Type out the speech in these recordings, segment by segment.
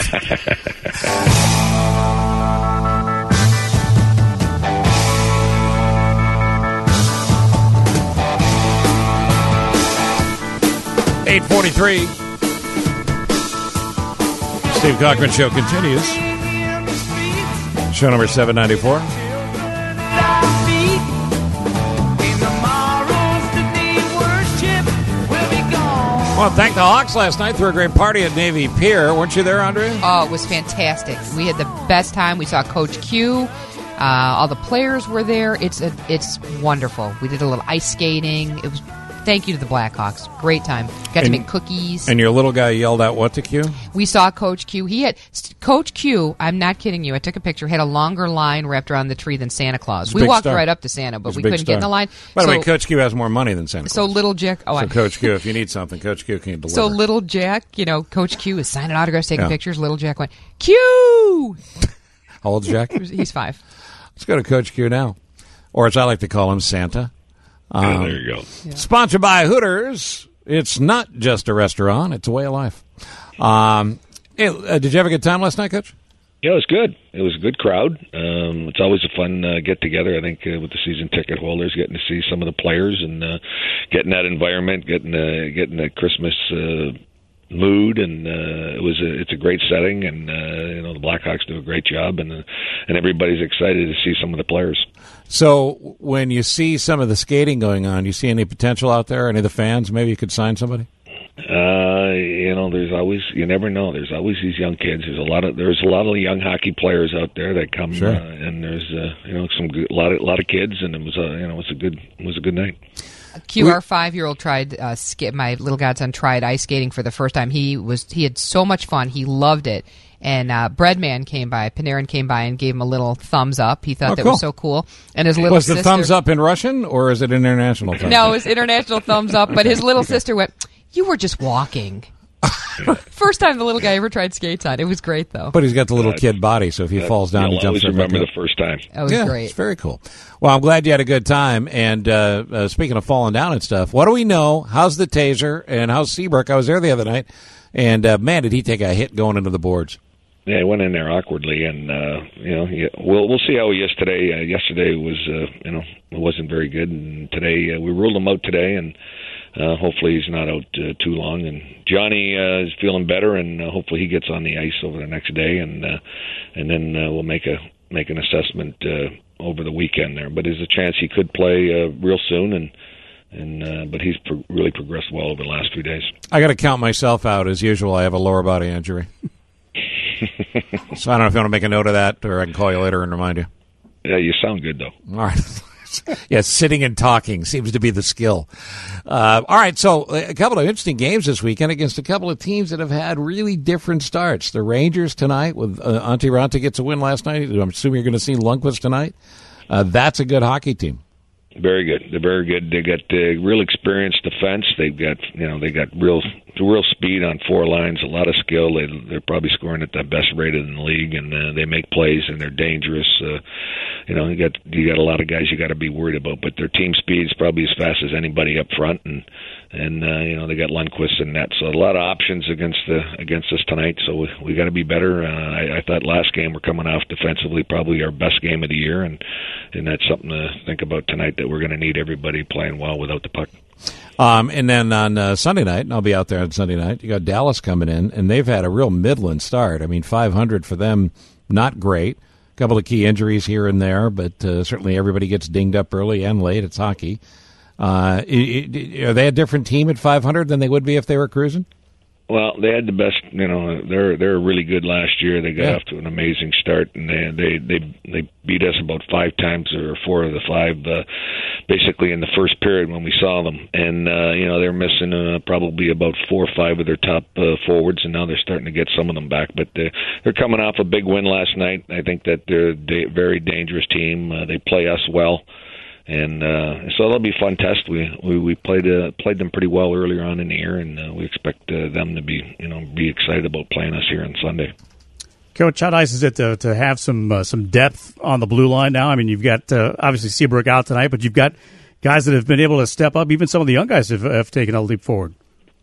.843. Steve Cochran Show continues. Show number 794. Well, thank the Hawks last night. Threw a great party at Navy Pier. Weren't you there, Andrea? Oh, it was fantastic. We had the best time. We saw Coach Q. All the players were there. It's wonderful. We did a little ice skating. It was. Thank you to the Blackhawks. Great time. Got to make cookies. And your little guy yelled out what to Q? We saw Coach Q. Coach Q, I'm not kidding you, I took a picture, had a longer line wrapped around the tree than Santa Claus. We walked right up to Santa, but we couldn't get in the line. By the way, Coach Q has more money than Santa Claus. So little Jack... Coach Q, if you need something, Coach Q can deliver. So little Jack, Coach Q is signing autographs, taking pictures. Little Jack went, Q! How old's Jack? He's 5. Let's go to Coach Q now. Or as I like to call him, Santa. There you go. Yeah. Sponsored by Hooters. It's not just a restaurant; it's a way of life. Did you have a good time last night, Coach? Yeah, it was good. It was a good crowd. It's always a fun get-together, I think, with the season ticket holders, getting to see some of the players and getting that environment, getting that Christmas mood, and it's a great setting, and the Blackhawks do a great job, and everybody's excited to see some of the players. So when you see some of the skating going on, you see any potential out there? Any of the fans? Maybe you could sign somebody? There's always, you never know. There's always these young kids. There's a lot of young hockey players out there that come, sure. And there's a lot of kids, and it was a good night. Q, our 5-year-old tried my little godson tried ice skating for the first time. He had so much fun. He loved it. And Breadman came by, Panarin came by and gave him a little thumbs up. He thought that was so cool. And his little sister... Was the thumbs up in Russian, or is it international thumbs up? No, it was international thumbs up, but his little sister went, "You were just walking." First time the little guy ever tried skates on. It was great, though. But he's got the little kid body, so if he falls down, he jumps. Always remember the first time. That was great. It's very cool. Well, I'm glad you had a good time. And speaking of falling down and stuff, what do we know? How's the Taser and how's Seabrook? I was there the other night, and man, did he take a hit going into the boards. Yeah, he went in there awkwardly, and we'll see how he is today. Yesterday was it wasn't very good, and today we ruled him out today, and hopefully he's not out too long. And Johnny is feeling better, and hopefully he gets on the ice over the next day, and then we'll make an assessment over the weekend there. But there's a chance he could play real soon, but he's really progressed well over the last few days. I got to count myself out as usual. I have a lower body injury. So I don't know if you want to make a note of that, or I can call you later and remind you. Yeah, you sound good, though. All right. Yeah, sitting and talking seems to be the skill. All right, so a couple of interesting games this weekend against a couple of teams that have had really different starts. The Rangers tonight with Antti Raanta gets a win last night. I'm assuming you're going to see Lundqvist tonight. That's a good hockey team. Very good. They're very good. They got real experienced defense. They've got real speed on 4 lines, a lot of skill. They're probably scoring at the best rate in the league, and they make plays and they're dangerous. You got a lot of guys you got to be worried about, but their team speed is probably as fast as anybody up front, and they got Lundqvist in net, so a lot of options against us tonight. So we got to be better. I thought last game we're coming off defensively, probably our best game of the year, and that's something to think about tonight. That we're going to need everybody playing well without the puck. And then on Sunday night, and I'll be out there on Sunday night, you got Dallas coming in, and they've had a real Midland start. I mean, 500 for them, not great. A couple of key injuries here and there, but certainly everybody gets dinged up early and late. It's hockey. Are they a different team at 500 than they would be if they were cruising? Well, they had the best. They're really good last year. They got off to an amazing start, and they beat us about 5 times or 4 of the 5, basically in the first period when we saw them. And they're missing probably about 4 or 5 of their top forwards, and now they're starting to get some of them back. But they're coming off a big win last night. I think that they're a very dangerous team. They play us well. And so that'll be a fun test. We played them pretty well earlier on in the year, and we expect them to be excited about playing us here on Sunday. Coach, how nice is it to have some depth on the blue line now? I mean, you've got obviously Seabrook out tonight, but you've got guys that have been able to step up. Even some of the young guys have taken a leap forward.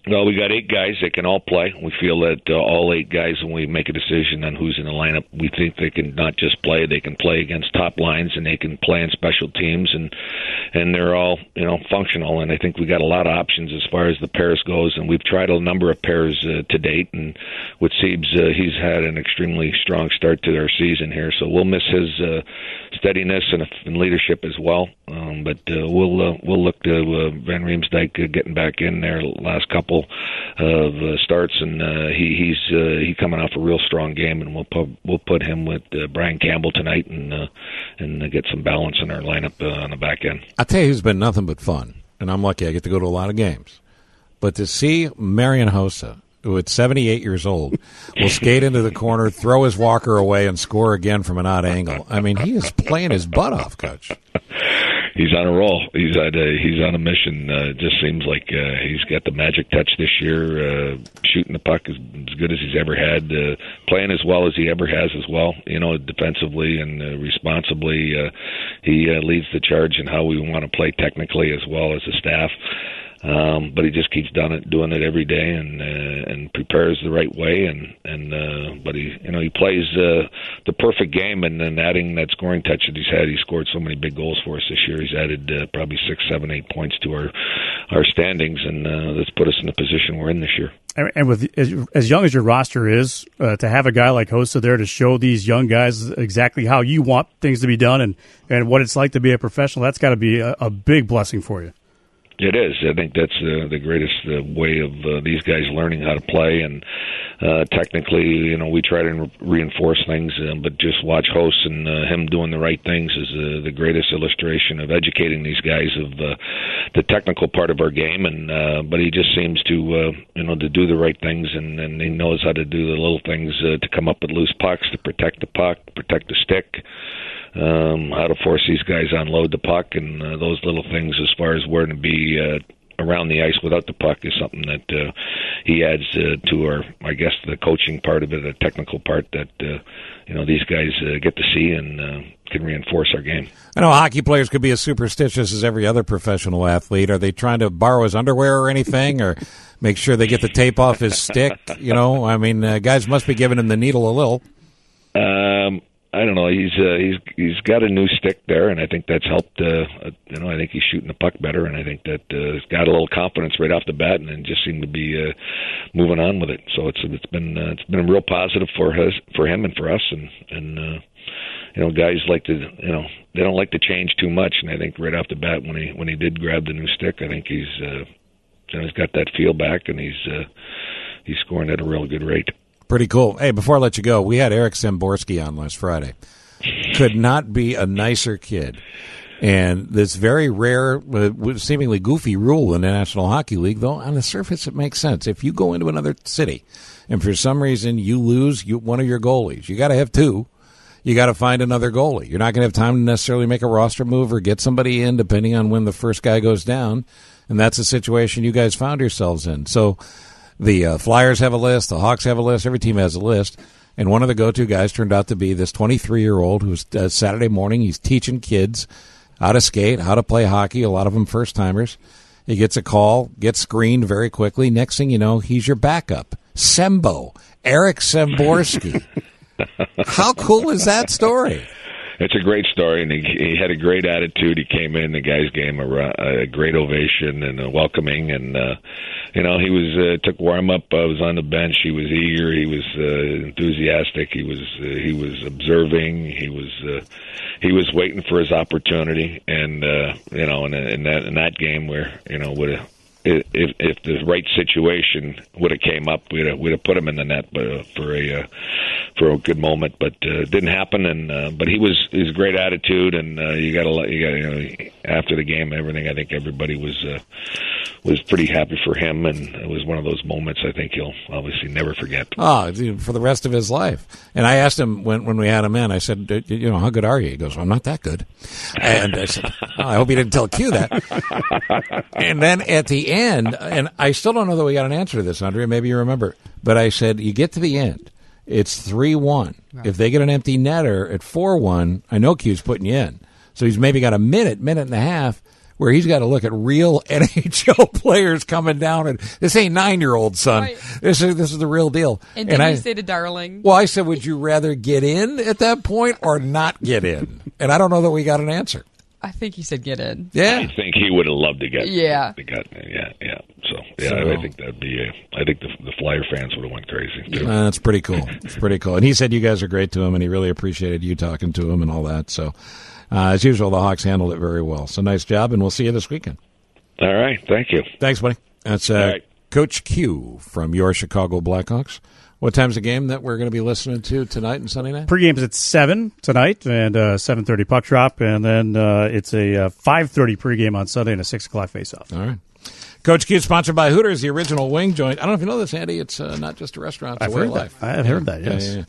Well, we got 8 guys that can all play. We feel that all 8 guys, when we make a decision on who's in the lineup, we think they can not just play; they can play against top lines, and they can play in special teams, and they're all functional. And I think we got a lot of options as far as the pairs goes. And we've tried a number of pairs to date. And with Siebes, he's had an extremely strong start to our season here, so we'll miss his steadiness and leadership as well. But we'll look to Van Riemsdyk getting back in there last couple of starts, and he's coming off a real strong game, and we'll put him with Brian Campbell tonight, and get some balance in our lineup on the back end. I tell you, who's been nothing but fun, and I'm lucky I get to go to a lot of games. But to see Marian Hossa, who at 78 years old will skate into the corner, throw his walker away, and score again from an odd angle. I mean, he is playing his butt off, Coach. He's on a roll. He's on a mission. It just seems like he's got the magic touch this year. Shooting the puck as good as he's ever had. Playing as well as he ever has as well. Defensively and responsibly, he leads the charge in how we want to play technically as well as a staff. But he just keeps doing it every day, and prepares the right way, but he plays the perfect game, and then adding that scoring touch that he's had. He scored so many big goals for us this year. He's added probably 6, 7, 8 points to our standings, and that's put us in the position we're in this year. And with as young as your roster is, to have a guy like Hossa there to show these young guys exactly how you want things to be done and what it's like to be a professional, that's got to be a big blessing for you. It is. I think that's the greatest way of these guys learning how to play. And technically, we try to reinforce things, but just watch Hoss and him doing the right things is the greatest illustration of educating these guys of the technical part of our game. And but he just seems to to do the right things, and he knows how to do the little things to come up with loose pucks, to protect the puck, protect the stick. How to force these guys to unload the puck, and those little things as far as where to be around the ice without the puck is something that he adds to our, I guess, the coaching part of it, the technical part that these guys get to see and can reinforce our game. I know hockey players could be as superstitious as every other professional athlete. Are they trying to borrow his underwear or anything, or make sure they get the tape off his stick? Guys must be giving him the needle a little. I don't know. He's got a new stick there, and I think that's helped. I think he's shooting the puck better, and I think that he's got a little confidence right off the bat, and just seemed to be moving on with it. So it's been a real positive for him and for us, and guys like to they don't like to change too much, and I think right off the bat when he did grab the new stick, I think he's got that feel back, and he's scoring at a real good rate. Pretty cool. Hey, before I let you go, we had Eric Szymborski on last Friday. Could not be a nicer kid. And this very rare, seemingly goofy rule in the National Hockey League, though on the surface it makes sense. If you go into another city and for some reason you lose one of your goalies, you got to have 2. You got to find another goalie. You're not going to have time to necessarily make a roster move or get somebody in depending on when the first guy goes down. And that's the situation you guys found yourselves in. So the Flyers have a list, the Hawks have a list, every team has a list, and one of the go-to guys turned out to be this 23-year-old who's Saturday morning, he's teaching kids how to skate, how to play hockey, a lot of them first-timers. He gets a call, gets screened very quickly. Next thing you know, he's your backup. Eric Szymborski. How cool is that story? It's a great story, and he had a great attitude. He came in, the guys gave him a great ovation and a welcoming, and he was took warm up. I was on the bench. He was eager. He was enthusiastic. He was observing. He was waiting for his opportunity, and in that game where if the right situation would have came up, we'd have put him in the net for a good moment, but it didn't happen. And but his great attitude, and you got after the game, everything. I think everybody was pretty happy for him, and it was one of those moments I think he'll obviously never forget. Oh, for the rest of his life. And I asked him when we had him in, I said, how good are you? He goes, well, I'm not that good. And I said, I hope you didn't tell Q that. And then at the end, and I still don't know that we got an answer to this, Andrea, maybe you remember, but I said, you get to the end, it's 3-1. Right. If they get an empty netter at 4-1, I know Q's putting you in. So he's maybe got a minute and a half. where he's got to look at real NHL players coming down, and this ain't 9-year-old, son. Right. This is the real deal. And did you say to Darling? Well, I said, would you rather get in at that point or not get in? And I don't know that we got an answer. I think he said get in. Yeah, I think he would have loved to get. Yeah. Yeah. So I think that'd be. I think the Flyer fans would have went crazy too. That's pretty cool. It's pretty cool. And he said you guys are great to him, and he really appreciated you talking to him and all that. So, as usual, the Hawks handled it very well. So nice job, and we'll see you this weekend. All right, thank you. Thanks, buddy. That's right. Coach Q from your Chicago Blackhawks. What time's the game that we're going to be listening to tonight and Sunday night? Pre-game's at 7 tonight and 7:30 puck drop, and then it's a 5:30 pre-game on Sunday and a 6 o'clock face-off. All right. Coach Q, sponsored by Hooters, the original wing joint. I don't know if you know this, Andy. It's not just a restaurant. It's a way of life. I've heard that, yes. Yeah.